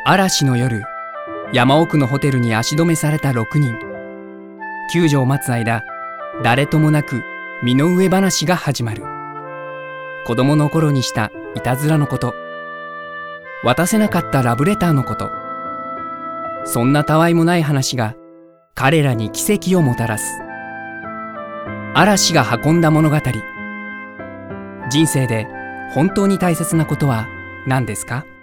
嵐の夜、山奥のホテルに足止めされた6人。救助を待つ間、誰ともなく身の上話が始まる。子供の頃にしたいたずらのこと、渡せなかったラブレターのこと、そんなたわいもない話が彼らに奇跡をもたらす。嵐が運んだ物語。人生で本当に大切なことは何ですか？